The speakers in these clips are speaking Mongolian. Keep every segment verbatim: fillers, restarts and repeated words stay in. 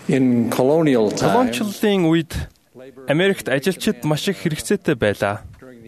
In colonial times, Колоничлалын үед Америкт ажилчид маш их хэрэгцээтэй байлаа.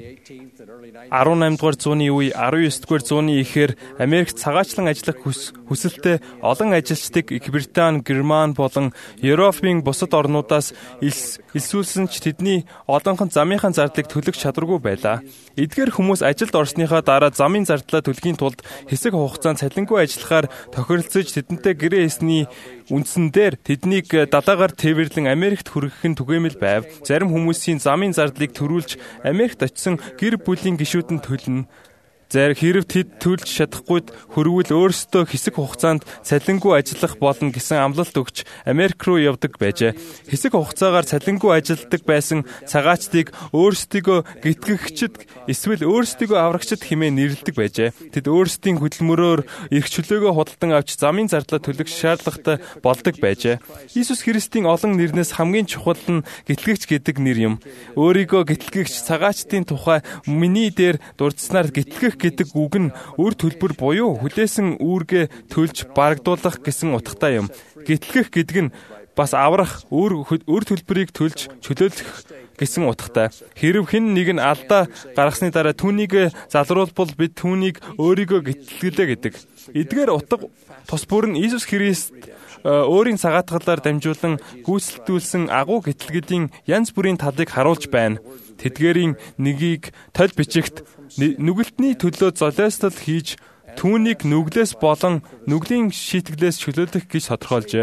арван наймдугаар зууны үе, арван есдүгээр зууны ихээр Америкт цагаачлан ажиллах хүсэлтэй олон ажилчдыг Их Британи, Герман болон Европын бусад орнуудаас элсүүлсэн ч тэдний олонх нь замынхаа зардлыг төлөх чадваргүй байлаа. Эдгээр хүмүүс ажилд орсныхаа дараа замын зардлаа төлөхийн тулд хэсэг хугацаанд цалингүй ажиллахаар тохиролцож тэдэнтэй гэрээ хийсний үндсэн дээр тэднийг далаагаар тээвэрлэн Америкт хүргэх нь түгээмэл байв. Зарим хүмүүсийн замын зардлыг төрүүлж Америкт очисон гэр бүлийн гишүүд нь төлнө. Зэрэг хэрв тэд төлж чадахгүй хөрвөл өөрсдөө хэсэг хугацаанд цалингүй ажиллах болно гэсэн амлалт өгч Америк руу явдаг байжээ. Хэсэг хугацаагаар цалингүй ажилладаг байсан цагаачдыг өөрсдийгөө гэтгэгчид эсвэл өөрсдийгөө аврагчид хэмээн нэрлэдэг байжээ. Тэд өөрсдийн хөдөлмөрөөр эрх чөлөөгөө худалдан авч замын зардлаа төлөх шаардлагатай болдог байжээ. Иесус Христийн олон нэрнээс хамгийн чухал нь гэтгэгч гэдэг нэр юм. Өөрийгөө гэтгэгч цагаачдын тухай миний дээр дурдсанаар гэтгэх гэдэг үг нь үр төлбөр буюу хүлээсэн үүргээ төлж барагдуулах гэсэн утгатай юм. Гэтлэх гэдэг нь бас аврах, үр үр төлбөрийг төлж чөлөөлөх гэсэн утгатай. Хэрв хэн нэг нь алдаа гаргасны дараа түүнийг залруулбал бид түүнийг өөрийгөө гэтгэлээ гэдэг. Эдгээр утга тус бүр нь Иесус Христ өөрийн цагаатгалаар дамжуулан гүйцэлдүүлсэн агуу гэтлэгийн янз бүрийн талыг харуулж байна. Тэдгээрийн нэгийг толь бичигт нүгэлтний төлөө золиослол хийж түүнийг нүглээс болон нүглийн шийтгэлээс чөлөөлөх гэж тодорхойлжээ.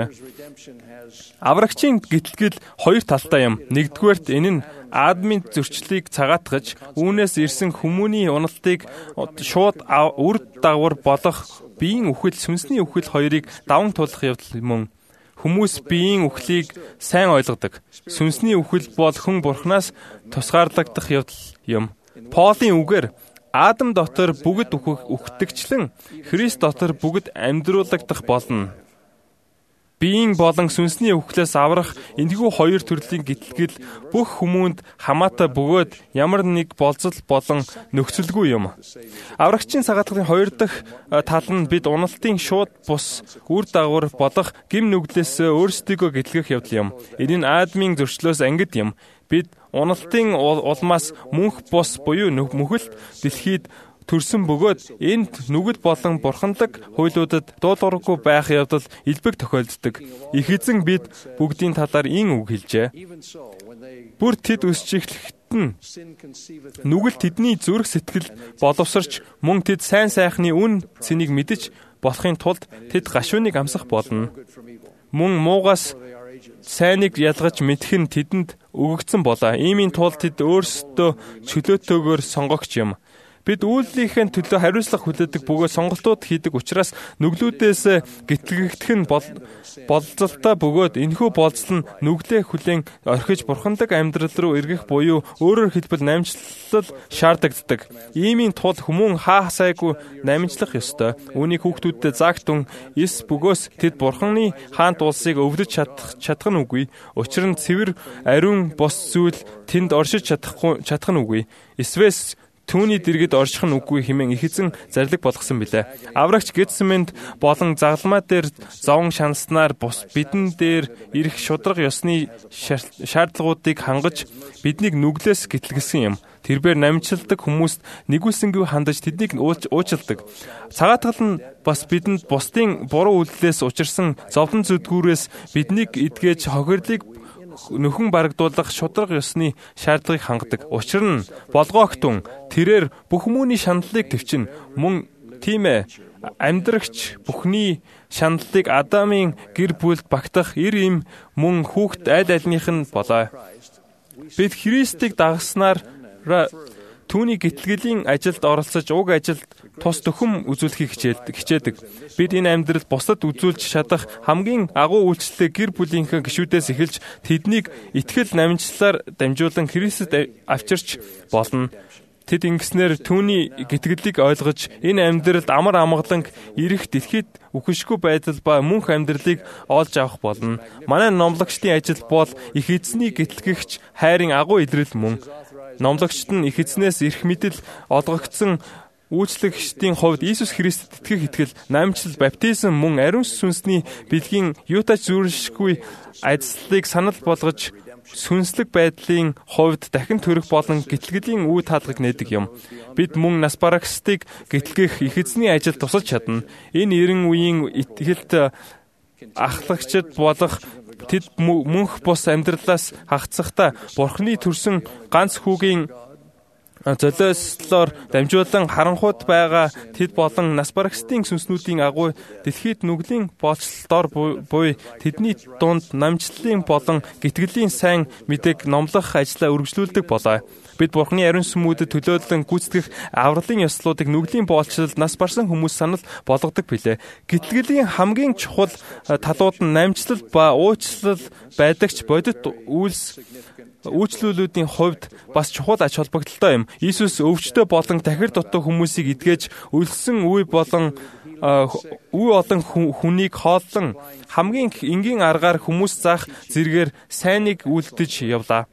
Аврагчийн гэтлэгэл хоёр талтай юм. Нэгдүгээрт энэ нь Адамын зөрчлийг цагаатгаж, үүнээс ирсэн хүмүүний уналтыг шууд үр дагавар болох биеийн үхэл, сүнсний үхэл хоёрыг даван туулах явдал мөн. Хүмүүс биеийн үхлийг сайн ойлгодог. Сүнсний үхэл бол хүн бурхнаас тусгаарлагдах явдал юм. Паулийн үгээр Адам дотор бүгд үхдэгчлэн Христ дотор бүгд амьдруулагдах болно. Биеийн болон сүнсний үхлээс аврах энэхүү хоёр төрлийн гэтлэгэл бүх хүмүүнд хамаатай бөгөөд ямар нэг болцол болон нөхцөлгүй юм. Аврагчийн цагаатгалын хоёр дахь тал нь бид уналтын шууд бус үр дагавар болох гим нүглээс өөрсдийгөө гэтлэх явдал юм. Энэ нь Адамын зөрчлөөс ангид юм. Бид уналтын улмаас мөнх бус буюу мөхөлт дэлхийд төрсөн бөгөөд энд нүгэл болон бурханлаг хуйлуудад дуулуургүй байх явдал илбэг тохиолддог. Их эзэн бид бүгдийн талаар ийм үг хэлжээ. Бүр тэд өсч эхлэхэд нь нүгэл тэдний зүрх сэтгэл боловсрч мөн тэд сайн сайхны үн цэнийг мэдэж болохын тулд тэд гашууныг амсах болно. Мөн муугаас сайныг ялгаж мэдэх нь тэдэнд өгөгдсөн болоо. Иймийн тулд тэд өөрсдөө чөлөөтэйгээр сонгогч юм. Бид үйлдэлийнхээ төлөө хариуцлага хүлээдэг бөгөөд сонголтууд хийдэг учраас нүглүүдээс гэтлэгдэх нь болцолтой бөгөөд энэхүү болцол нь нүглээ хүлээн орхиж бурханлаг амьдрал руу эргэх буюу өөрөөр хэлбэл намжлал шаардагддаг. Иймийн тулд хүмүүн хаа сайгүй намжлах ёстой. Үүнийг хүүхдүүдэд загтун эс бөгөөс тэд бурханы хаант улсыг өвлөж чадах чадах нь үгүй. Учир нь цэвэр ариун бос зүйл тэнд оршиж чадахгүй чадах нь үгүй. Эсвэл түүний дэргэд орших нь үгүй хэмээн их эзэн зарлиг болгосон билээ. Аврагч Гетсеманд болон загалмай дээр зовон шанаснаар бус бидэн дээр ирэх шудраг ёсны шаардлагуудыг хангаж биднийг нүглээс гэтлгэсэн юм. Тэрээр намжлагдаг хүмүүст нэгүсэнгүй хандаж тэднийг уучилдаг. Цагаатгал нь бас бидэнд бусдын буруу үйлдэлээс учирсан зовлон зүдгүүрээс биднийг эдгэж хохирлыг нөхөн барагдуулах шудраг ёсны шаардлагыг хангадаг. Учир нь болгоогтун тэрээр бүх хүмүүний шаналлыг төвчин. Мөн тийм ээ амьдрагч бүхний шаналлыг Адамын гэр бүлд багтах эр им мөн хүүхэд аль альнийх нь болоо. Бид Христийг дагагснаар түүний гэтлэгийн ажилд оролцож уг ажилд тус төхөм үзүүлэхийг хичээдэг. Бид энэ амьдралд бусдад үзүүлж чадах хамгийн агуу үйлчлэлээ гэр бүлийнхээ гишүүдээс эхэлж тэднийг итгэл намжлалаар дамжуулан Христэд авчирч болно. Тэд ингэснээр түүний гэтгэлийг ойлгож энэ амьдралд амар амгаланг ирэх дэлхийд үхшгүй байдал ба мөнх амьдралыг олж авах болно. Манай номлогчдын ажил бол их эзний гэтлэгч хайрын агуу илрэл мөн. Номлогчд нь их эзнээс эрх мэдэл олгогдсон Үйлчлэгчдийн хувьд Иесус Христэд итгэх итгэл, намжлал, баптизм мөн ариун сүнсний бэлгийн юутай зүйрлэшгүй ажлыг санал болгож сүнслэг байдлын хувьд дахин төрөх болон гитлгэлийн үе таалгыг нээдэг юм. Бид мөн нас барагсдыг гитлгэх их эзний ажилд тусалж чадна. Энэ эрен үеийн итгэлт ахлагчид болох тэд мөнх бус амьдралаас хагацсахдаа Бурхны төрсөн ганц хүүгийн золиослоор дамжуулан харанхуйд байгаа тэд болон нас барагсдын сүнснүүдийн агуу дэлхийд нүглийн боолчлол дор буй тэдний дунд намжлалын болон гитгэлийн сайн мэдээг номлох ажлаа үргэлжлүүлдэг болоо. Бид Бурхны ариун сүмүүдэд төлөөлөн гүйцэтгэх авралын ёслуудыг нүглийн боолчлолд нас барсан хүмүүс санал болгодог билээ. Гитгэлийн хамгийн чухал талууд нь намжлал ба уучлал байдагч бодит үйлс үйлчлүүлүүдийн хувьд бас чухал ач холбогдолтой юм. Иесус өвчтөй болон тахир дутуу хүмүүсийг эдгэж өлсөн үе болон үе олон хүнийг хооллон хамгийн энгийн аргаар хүмүүс заах зэргээр сайныг үлдэж явлаа.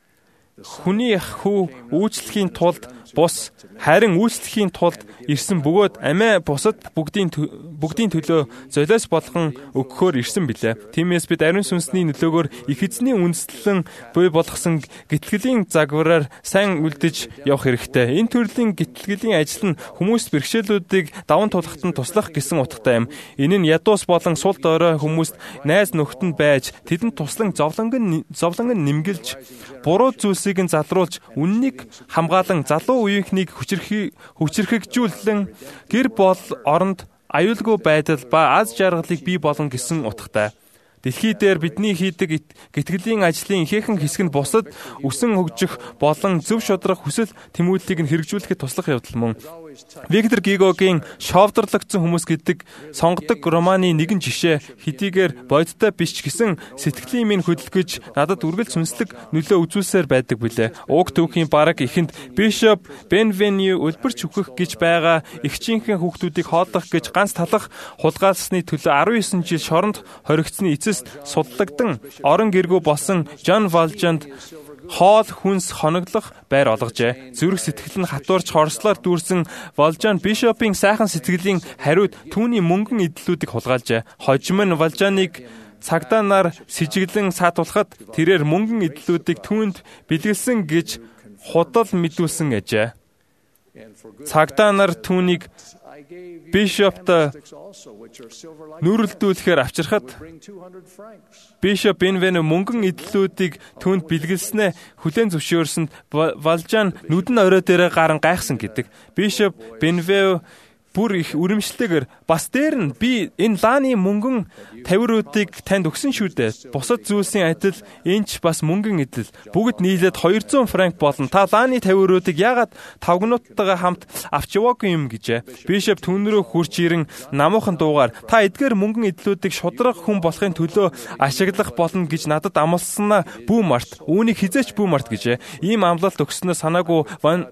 Хүний хүү үйлчлэхийн тулд бус харин үйлчлэхийн тулд ирсэн бөгөөд амиа бусад бүгдийн бүгдийн төлөө золиос болгон өгөхөөр ирсэн билээ. Тиймээс бид ариун сүнсний нөлөөгөөр их эзний үндэслэн буй болгосон гитлгэлийн загвараар сайн үлдэж явах хэрэгтэй. Энэ төрлийн гитлгэлийн ажил нь хүмүүст бэрхшээлүүдийг даван тулахад нь туслах гэсэн утгатай юм. Энэ нь ядуус болон сул дорой хүмүүст найз нөхдөнд байж тэдэнд туслан зовлонгон зовлонгон нэмгэлж буруу зүйлсийг нь залруулж үннийг хамгаалan залуу үеийнхнийг хүчрхий хүчрхэгжүүлэн гэр бол оронд аюулгүй байдал ба аз жаргалыг бий болгоно гэсэн утгатай. Дэлхий дээр бидний хийдэг гитгэлийн ажлын ихээхэн хэсэг нь бусад өсөн хөгжих болон зөв шударга хүсэл тэмүүллийг нь хэрэгжүүлэхэд туслах явдал мөн. Виктор Гюгогийн шовдрлогдсон хүмүүс гэдэг сонгодог романы нэгэн жишээ хэдийгээр бодиттой биш ч гэсэн сэтгэлийн минь хөдөлгөж надад үргэлж сүнслэг нөлөө үзүүлсээр байдаг билээ. Уг түүхийн бараг эхэнд Бишоп Бенвеню үлбэрч үхэх гэж байгаа эгчийнхэн хүүхдүүдийг хооллох гэж ганц талах хулгайлсны төлөө арван есөн жил шоронд хоригдсны эцэст судлагдан орон гэргүй болсон Жон Валжанд хоол хүнс хоноглох байр олгожээ. Зүрх сэтгэл нь хатуурч хорслоор дүүрсэн Валжан Бишопын сайхан сэтгэлийн хариуд түүний мөнгөн эдлүүдийг хулгайлжээ. Хожим нь Валжаныг цагдаа нар сэжиглэн саатуулахад тэрээр мөнгөн эдлүүдийг түүнд бэлгэлсэн гэж худал мэдүүлсэн ажээ. Цагдаа нар түүнийг Бишопт нүрэлдүүлэхээр авчирхад Бишоп Бенвеню мөнгөн эдлүүдийг түүнд бэлгэлснээ хүлээн зөвшөөрсөнд Валжан нүдэн орой дээрээ гарan гайхсан гэдэг. Бишоп Бенвеню бүр их үрэмжлэлтэйгээр бас дээр нь би энэ лааны мөнгөн тавируудыг танд өгсөн шүү дээ. Бусад зүйлсийн адил энэ ч бас мөнгөн эдэл. Бүгд нийлээд хоёр зуун франк болно. Та лааны тавируудыг яагаад тавгнуудтайгаа хамт авч яваагүй юм гэжээ. Бишоп түүнрөө хурч ирэн намуухан дуугаар та эдгээр мөнгөн эдлүүдийг шудраг хүн болохын төлөө ашиглах болно гэж надад амласнаа бүү март. Үүнийг хизээч бүү март гэжээ. Ийм амлалт өгснөө санаагүй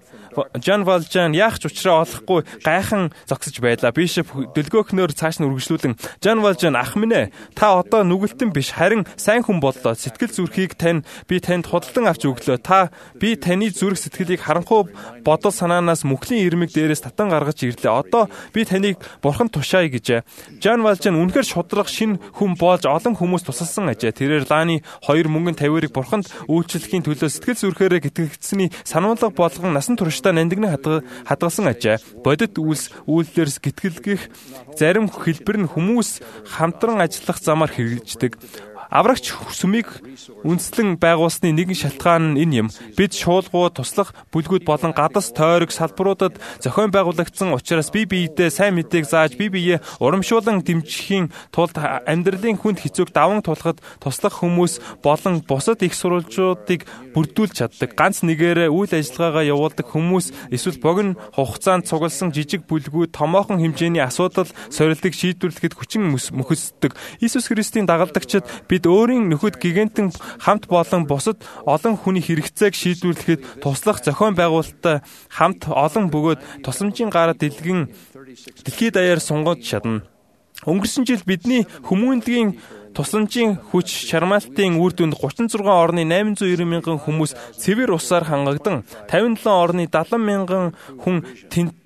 Жон Валжан яах ч учраа олохгүй гайхан зогсож байлаа. Бишоп дөлгөөхнөр цааш нь үргэлжлүүлэн Жон Валжан ах минь ээ та одоо нүгэлтэн биш харин сайн хүн боллоо. Сэтгэл зүрхийг тань би танд худалдан авч өглөө. Та би таны зүрх сэтгэлийг харанхуй бодол санаанаас мөхлийн ирмэг дээрээс татан гаргаж ирлээ. Одоо би таныг бурхан тушаая гэжээ. Жон Валжан үнэхээр шудраг шин хүн болж олон хүмүүс тусалсан ажээ. Тэрээр лааны хоёр мөнгөн тавирыг бурханд үйлчлэхийн төлөө сэтгэл зүрхээрээ гэтгэгдсэний сануулга болгон насан туршдаа нандинг хадгалсан ажээ. Бодит үйлс үйлдэлээс гитгэлгэх зарим хэлбэр нь хүмүүс хамтран ажиллах замаар хэрэгждэг. Аврагч сүмийг үндэслэн байгуулсны нэгэн шалтгаан нь энэ юм. Бид шуулгуу, туслах бүлгүүд болон гадас тойрог салбаруудад зохион байгуулагдсан учраас бие биедээ сайн мэдээг зааж бие биеэ урамшуулан дэмжихийн тулд амьдралын хүнд хэцүүг даван тулахад туслах хүмүүс болон бусад их сурвалжуудыг бүрдүүлж чаддаг. Ганц нэгээрээ үйл ажиллагаагаа явуулдаг хүмүүс эсвэл богино хугацаанд цугласан жижиг бүлгүүд томоохон хэмжээний асуудал сорилтыг шийдвэрлэхэд хүчин мөхөсдөг. Иесус Христийн дагалдагчид бид өөрийн нөхөд гигантын хамт болон бусад олон хүний хэрэгцээг шийдвэрлэхэд туслах зохион байгуулалттай хамт олон бөгөөд тусламжийн гараа дэлгэн дэлхийд даяар сунгаж чадна. Өнгөрсөн жил бидний хүмүүнлэгийн тусламжийн хүч чармаалтын үр дүнд гучин зургаан орны найман зуун нирвэ мянган хүмүүс цэвэр усаар хангагдан, тавин долоон орны далайн мянган хүн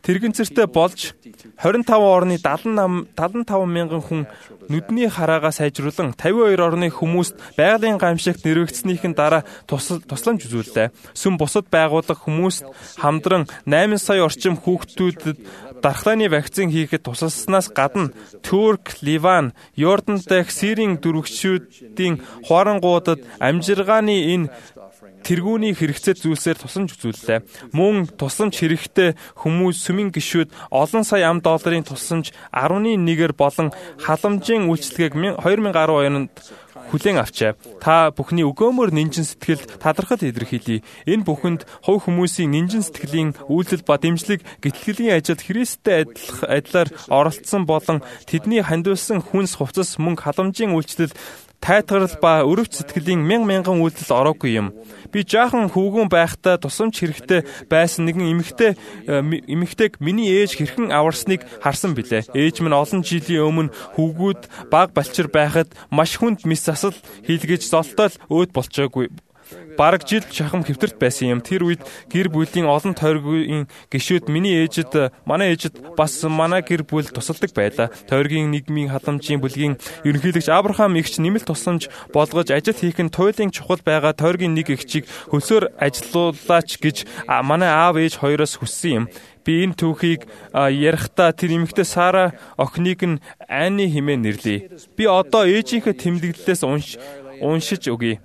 тэрэгэнцэртэй болж двадцать пять орны семьдесят пять мянган хүн нүдний хараагаа сайжруулан пятьдесят two орны хүмүүст байгалийн гамшигт нэрвэгдснийхэн дараа тусламж үзүүллээ. Сүм бусад байгууллага хүмүүст хамдран восемь сая орчим хүүхдүүдэд дархлааны вакцин хийхэд тусалснаас гадна Турк, Ливан, Йордан дэх Сирийн дөрвөгчүүдийн хуарангуудад амжиргааны энэ тэргүүний хэрэгцээ зүйлсээр тусламж үзүүллээ. Мөн тусламж хэрэгтэй хүмүүс сүмийн гишүүд олон сая ам долларын тусламж арван нэгээр болон халамжийн үйлчлэгийг две тысячи десять онд хүлээн авчээ. Та бүхний өгөөмөр нинжин сэтгэлд талархал илэрхийлье. Энэ бүхэнд хувь хүмүүсийн нинжин сэтгэлийн үйлдэл ба дэмжлэг гитлэлийн ажилд Христтэй адилаар оролцсон болон тэдний хандуулсан хүнс хувцас мөнгө халамжийн үйлчлэл тайтгарал ба өрөвч сэтгэлийн мянган мянган үйлдэл ороогүй юм. Би жаахан хүүгэн байхдаа тусламж хэрэгтэй байсан нэгэн эмэгтэй эмэгтэйг миний ээж хэрхэн аварсныг харсан билээ. Ээж минь олон жилийн өмнө хүүгүүд баг балчир байхад маш хүнд мис засал хийлгэж золтоол өөд болчоогүй. Бараг жил шахам хэвтэрт байсан юм. Тэр үед гэр бүлийн олон тойргийн гишүүд миний ээжид манай ээжид бас манай гэр бүл тусалдаг байлаа. Тойргийн нийгмийн халамжийн бүлгийн ерөнхийлөгч Авраам эгч нэмэлт тусламж болгож ажил хийх нь туйлын чухал байгаа тойргийн нэг эгчийг хөлсөөр ажилуулаач гэж манай аав ээж хоёроос хүссэн юм. Би энэ түүхийг ярихдаа тэр эмэгтэй Сара охиныг нь Ани хэмээн нэрлэе. Би одоо ээжийнхээ тэмдэглэлээс уншиж өгье.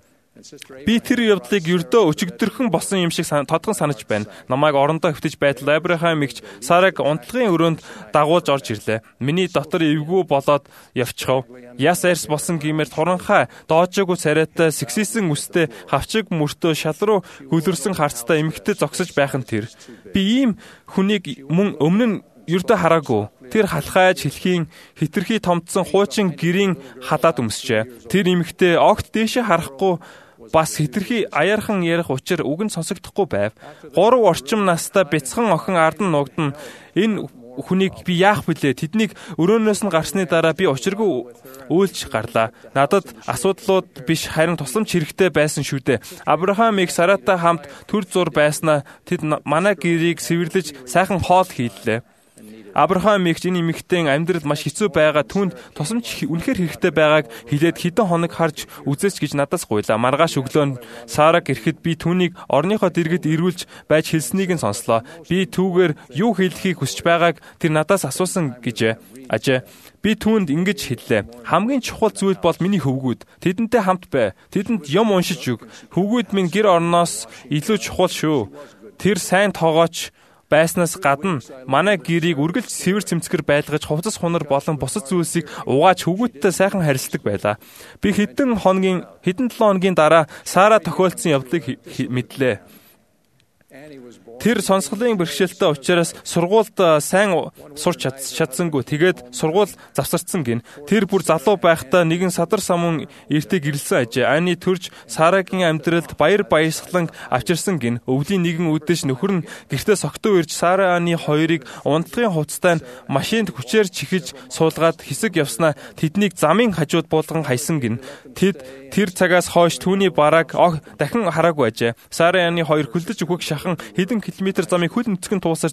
Би тэр явдлыг ердөө өчигдөрхөн болсон юм шиг тодхон санаж байна. Намайг орондоо хөвтөж байтал Авраам эгч Сараг унтлагын өрөөнд дагуулж орж ирлээ. Миний дотор эвгүй болоод явчихав. Яс арьс болсон гэмээр туранхай доожоогүй царайтай сэгсийсэн үстэй хавчиг мөртөө шал руу хөлөрсөн харцтай эмэгтэй зогсож байх нь тэр. Би ийм хүнийг мөн өмнө нь ердөө хараагүй. Тэр халхайж хэлхийн хитрхи томдсон хуучин гэрийн хадаад өмсчээ. Тэр эмэгтэй огт дээшээ харахгүй бас хитрхи аяархан ярих учир үг нь сонсогдохгүй байв. Гурав орчим настай бяцхан охин ард нь нугдан энэ хүнийг би яах вүлээ? Тэднийг өрөөнөөс нь гарсны дараа би учиргүй үйлч гарлаа. Надад асуудлууд биш харин тусламж хэрэгтэй байсан шүү дээ. Авраам ийг Саратай хамт төр зур байснаа тэд манай гэрийг сэвэрлэж сайхан хоол хийлээ. Авраам эгч энэ эмэгтэй амьдрал маш хэцүү байгаа түнд тусламж үнэхээр хэрэгтэй байгааг хэлээд хэдэн хоног харж үзээч гэж надаас гуйлаа. Маргааш өглөө Сараг ирэхэд би түүнийг орныхоо дэргэд ирүүлж байж хэлснийг нь сонслоо. Би түүгээр юу хэлхийг хүсэж байгааг тэр надаас асуусан гэжээ. Ажээ. Би түүнд ингэж хэллээ. Хамгийн чухал зүйл бол миний хөвгүүд. Тэдэнтэй хамт бай. Тэдэнд юм уншиж өг. Хөвгүүд минь гэр орноос илүү чухал шүү. Тэр сайн тоогооч байснаас гадна манай гэрийг үргэлж сэвэр цэмцгэр байлгаж хувцас хунар болон бусад зүйлсийг угааж хөвгүүдтэй сайхан харилцдаг байлаа. Би хэдэн хоногийн хэдэн долоо хоногийн дараа Сара тохиолдсон явдлыг мэдлээ. Тэр сонсголын бэрхшээлтэй учраас сургуульд сайн сурч чадсангүй. Тэгээд сургууль завсарцсан гин. Тэр бүр залуу байхдаа нэгэн садар самун эртээ гэрэлсэн ажээ. Ани төрж Сарагийн амьдралд баяр баясгалан авчирсан гин. Өвлийн нэгэн үдэш нөхөр нь гэртээ согтуу ирж Сара Ани хоёрыг унтлагын хувцастай машинд хүчээр чихэж суулгаад хэсэг явснаа тэднийг замын хажууд буулган хайсан гин. Тэд тэр цагаас хойш түүний барааг дахин хараагүй ажээ. Сара Ани хоёр хөлдөж өгөх шахан хэдэн километр замыг хөл нүцгэн туусаар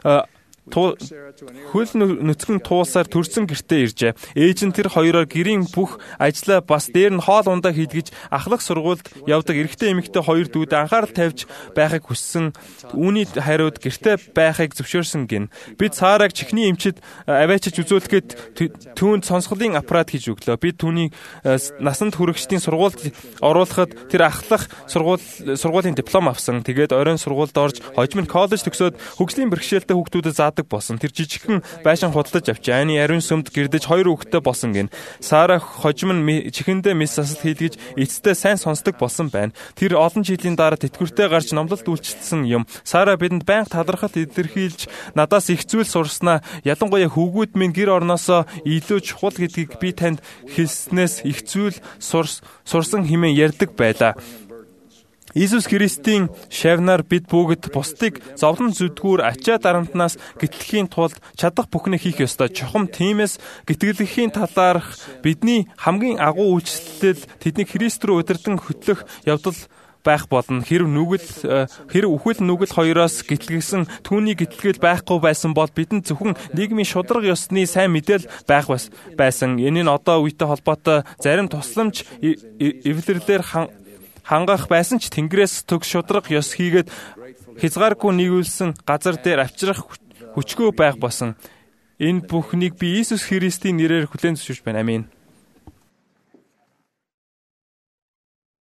хөл нүцгэн туусаар төрсөн гэртээ иржээ. Ээж нь тэр хоёроор гэрийн бүх ажлаа бас дээр нь хоол ундаа хийлгэж ахлах сургуульд явдаг эрэгтэй эмэгтэй хоёр дүүд анхаарал тавьж байхыг хүссэн. Үүний хариуд гэртээ байхыг зөвшөөрсөн гин. Бид Сараг чихний эмчид аваачиж үзүүлэхэд түүнд сонсголын аппарат хийж өглөө. Бид түүний насанд хүрэгчдийн сургуульд оруулахад тэр ахлах сургууль сургуулийн диплом авсан. Тэгээд оройн сургуульд орж хожим нь коллеж төгсөөд хөгжлийн бэрхшээлтэй хүүхдүүдэд заадаг болсон. Тэр жижигхэн байшин худалдаж авчаа. Ани ариун сүмд гэрдэж хоёр хүүхэдтэй болсон гин. Сара хожим нь чихэндээ мис засал хийлгэж эцэстээ сайн сонсдог болсон байна. Тэр олон жилийн дараа тэтгэвртэй гарч номлолт үйлчилсэн юм. Сара бидэнд байнга талархал илэрхийлж надаас их зүйл сурснаа. Ялангуяа хүүгүүд минь гэр орноосоо илүү чухал гэдгийг би танд хэлснээс их зүйл сурсан хэмээн ярьдаг байлаа. Иесус Христийн шавнаар бид бүгд бусдыг зовлон зүдгүүр ачаа дарамтнаас гэтлэхийн тулд чадах бүхнээ хийх ёстой. Чухам тиймээс гэтгэлэхийн талаарх бидний хамгийн агуу үйлчлэл тэднийг Христ рүү удирдан хөтлөх явдал байх болно. Хэрв нүгэл хэрв үхэл нүгэл хоёроос гэтлэгсэн түүний гэтлэгэл байхгүй байсан бол бидэнд зөвхөн нийгмийн шударга ёсны сайн мэдээлэл байх байсан. Энэ нь одоо үетэй холбоотой зарим тусламж эвлэрлэр хангах байсан ч Тэнгэрээс төг шударга ёс хийгээд хязгааргүй нийгүүлсэн газар дээр авчрах хүчгүй байх болсон. Энэ бүхнийг би Иесус Христийн нэрээр хүлээн зөвшөөрч байна. Амин.